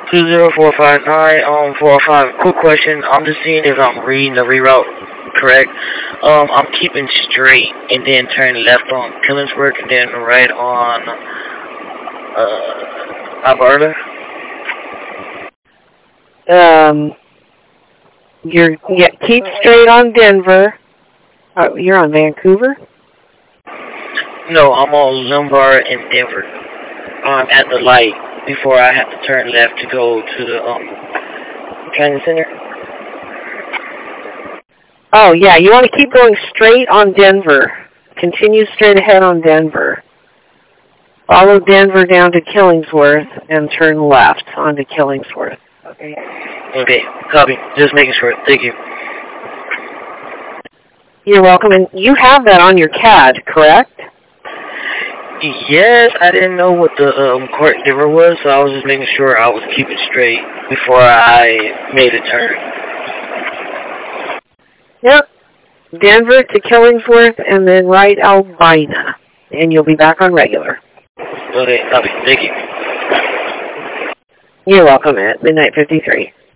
2045, hi, 405, quick question, I'm just seeing if I'm reading the reroute correct. I'm keeping straight and then turn left on Killingsworth and then right on, Alberta. Keep straight on Denver. You're on Vancouver? No, I'm on Lombard and Denver. I'm at the light before I have to turn left to go to the training center. Oh, yeah, you want to keep going straight on Denver. Continue straight ahead on Denver. Follow Denver down to Killingsworth and turn left onto Killingsworth. Okay. Okay, copy. Just making sure. Thank you. You're welcome. And you have that on your CAD, correct? Yes, I didn't know what the court differ was, so I was just making sure I was keeping straight before I made a turn. Yep. Denver to Killingsworth and then right Albina. And you'll be back on regular. Okay, copy. Thank you. You're welcome at midnight 53.